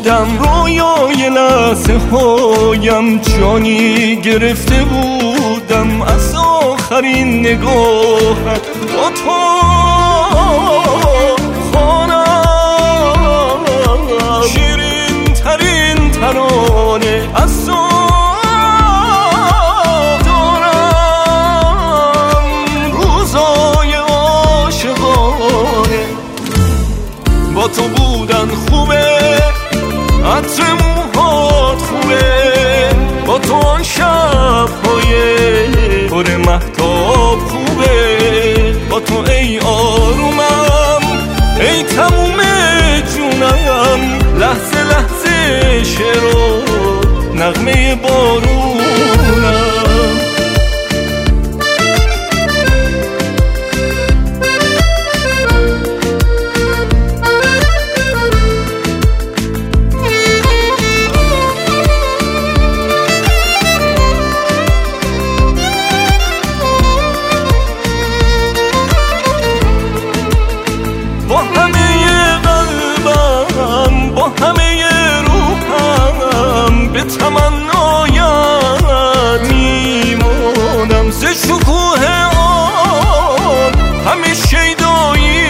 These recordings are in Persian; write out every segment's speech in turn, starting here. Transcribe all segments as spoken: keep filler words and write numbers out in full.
بودم رویای لحظه هایم، جانی گرفته بودم از آخرین نگاهت. با تو خوانم شیرین ترین ترانه از تو دارم، روزای عاشقانه. با تو بودن خوبه، عطر موهات خوبه، با تو آن شب‌های پر مهتاب خوبه. با تو ای آرومم، ای تموم جونم، لحظه لحظه شعر و نغمه بارونم. با همه قلبم، با همه روحم، به تمنایت میمانم. ز شکوه آن همه شیدایی،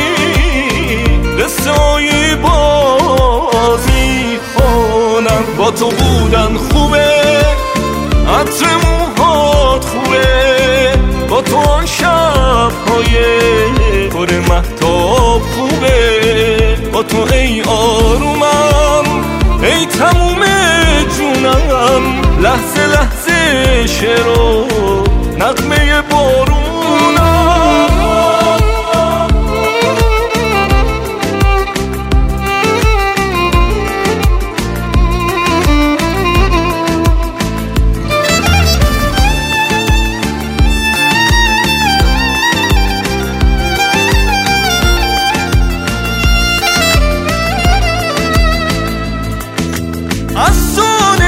قصه‌ای باز میخوانم. با تو بودن خوبه، عطر موهات خوبه، با تو آن شب‌های پر مهتاب خوبه. با تو ای آرومم، ای تموم جونم، لحظه لحظه شعر و نغمه بارونم. از تو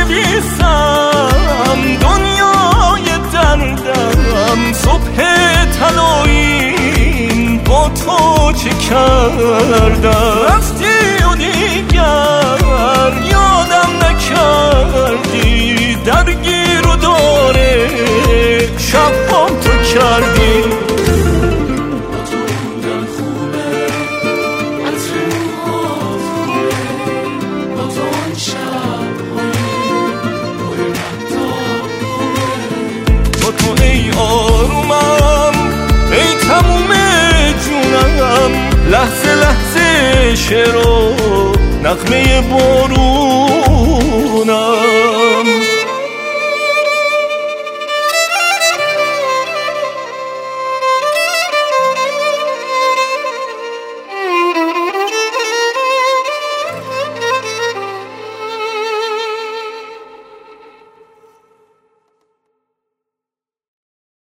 نویسم دنیای دردم، صبح طلاییم با تو چه کردم. رفتی و دیگر یادم نکردی، درگیر و داره شبام تو کردی. با تو ای آرومم، ای تموم جونم، لحظه لحظه شعر و نغمه بارونم.